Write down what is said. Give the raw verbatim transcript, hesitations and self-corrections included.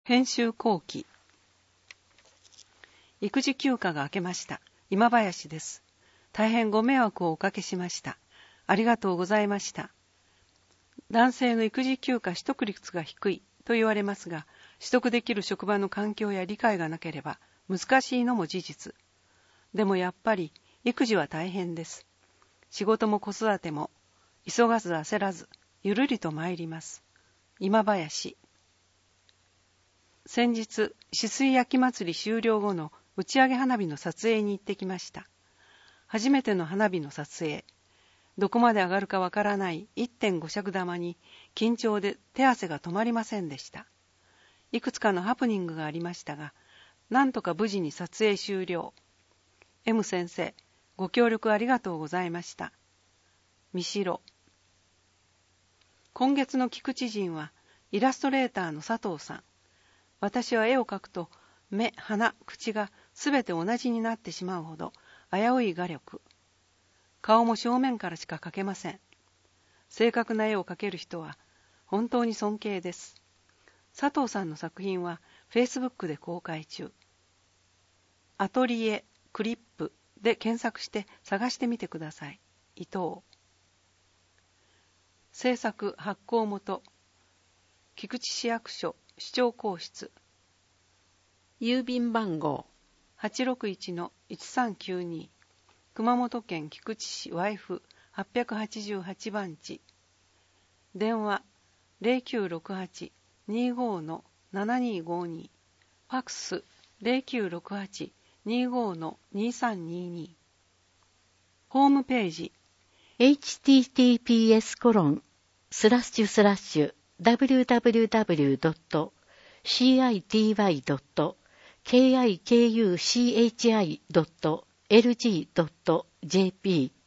編集後期。育児休暇が明けました。今林です。大変ご迷惑をおかけしました。ありがとうございました。男性の育児休暇取得率が低いと言われますが、取得できる職場の環境や理解がなければ難しいのも事実。でもやっぱり育児は大変です。仕事も子育ても急がず焦らずゆるりと参ります。今林。先日、止水焼き祭り終了後の打ち上げ花火の撮影に行ってきました。初めての花火の撮影。どこまで上がるかわからない いってんご 尺玉に緊張で手汗が止まりませんでした。いくつかのハプニングがありましたが、なんとか無事に撮影終了。M 先生、ご協力ありがとうございました。三代。今月の菊池人はイラストレーターの佐藤さん。私は絵を描くと目、鼻、口がすべて同じになってしまうほど危うい画力。顔も正面からしか描けません。正確な絵を描ける人は本当に尊敬です。佐藤さんの作品はフェイスブックで公開中。アトリエ、クリップで検索して探してみてください。伊藤。制作発行元、菊池市役所市長公室。 郵便番号はちろくいちのいちさんきゅうに 熊本県菊池市ワイフはっぴゃくはちじゅうはちばんち。電話 ゼロきゅうろくはち にーごー のななにーごーに。ファックス ゼロきゅうろくはち にーごー のにーさんにーに。ホームページエイチティーティーピーエス コロンスラッシュスラッシュ ダブリューダブリューダブリュー ドット シーアイティーワイ ドット ケーアイケーユーシーエイチアイ ドット エルジー ドット ジェーピー